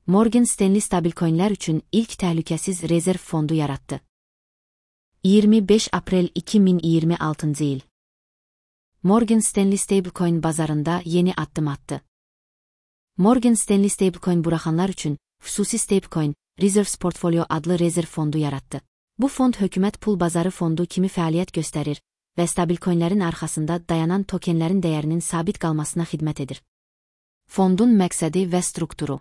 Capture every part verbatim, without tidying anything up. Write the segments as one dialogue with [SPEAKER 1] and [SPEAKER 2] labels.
[SPEAKER 1] Morgan Stanley stabilcoinlər üçün ilk təhlükəsiz rezerv fondu yaratdı. iyirmi beş aprel iki min iyirmi altıncı il. Morgan Stanley stablecoin bazarında yeni addım attı. Morgan Stanley stablecoin buraxanlar üçün xüsusi stablecoin Reserves Portfolio adlı rezerv fondu yaratdı. Bu fond hökumət pul bazarı fondu kimi fəaliyyət göstərir və stabilcoinlərin arxasında dayanan tokenlərin dəyərinin sabit qalmasına xidmət edir. Fondun məqsədi və strukturu.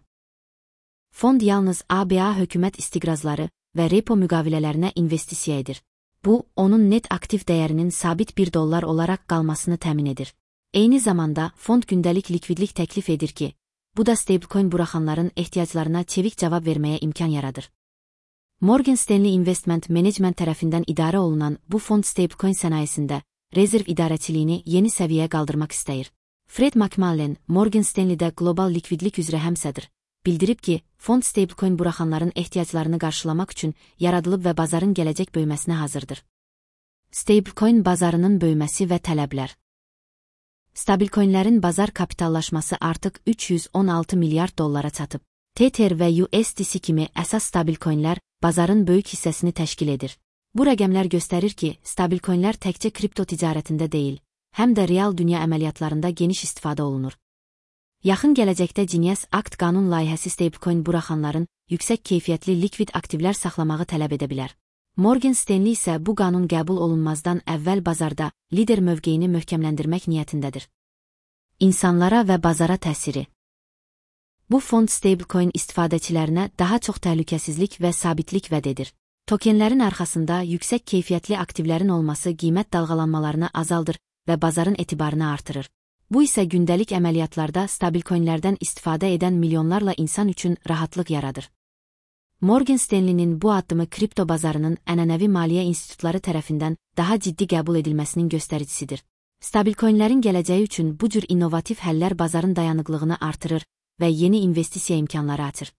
[SPEAKER 1] Fond yalnız A B A hökumət istiqrazları və repo müqavilələrinə investisiya edir. Bu, onun net aktiv dəyərinin sabit bir dollar olaraq qalmasını təmin edir. Eyni zamanda, fond gündəlik likvidlik təklif edir ki, bu da stablecoin buraxanların ehtiyaclarına çevik cavab verməyə imkan yaradır. Morgan Stanley Investment Management tərəfindən idarə olunan bu fond stablecoin sənayesində rezerv idarəçiliyini yeni səviyyəyə qaldırmaq istəyir. Fred McMullen, Morgan Stanley'də qlobal likvidlik üzrə həmsədr, bildirib ki, fond stablecoin buraxanların ehtiyaclarını qarşılamaq üçün yaradılıb və bazarın gələcək böyüməsinə hazırdır. Stablecoin bazarının böyüməsi və tələblər. Stabilcoinlərin bazar kapitallaşması artıq üç yüz on altı milyard dollara çatıb. Tether və U S D C kimi əsas stabilcoinlər bazarın böyük hissəsini təşkil edir. Bu rəqəmlər göstərir ki, stabilcoinlər təkcə kripto ticarətində deyil, həm də real dünya əməliyyatlarında geniş istifadə olunur. Yaxın gələcəkdə Genius Act qanun layihəsi stablecoin buraxanların yüksək keyfiyyətli likvid aktivlər saxlamağı tələb edə bilər. Morgan Stanley isə bu qanun qəbul olunmazdan əvvəl bazarda lider mövqeyini möhkəmləndirmək niyyətindədir. İnsanlara və bazara təsiri. Bu fond stablecoin istifadəçilərinə daha çox təhlükəsizlik və sabitlik vəd edir. Tokenlərin arxasında yüksək keyfiyyətli aktivlərin olması qiymət dalğalanmalarını azaldır və bazarın etibarını artırır. Bu isə gündəlik əməliyyatlarda stabilcoinlərdən istifadə edən milyonlarla insan üçün rahatlıq yaradır. Morgan Stanley'nin bu addımı kripto bazarının ənənəvi maliyyə institutları tərəfindən daha ciddi qəbul edilməsinin göstəricisidir. Stabilcoinlərin gələcəyi üçün bu cür innovativ həllər bazarın dayanıqlığını artırır və yeni investisiya imkanları açır.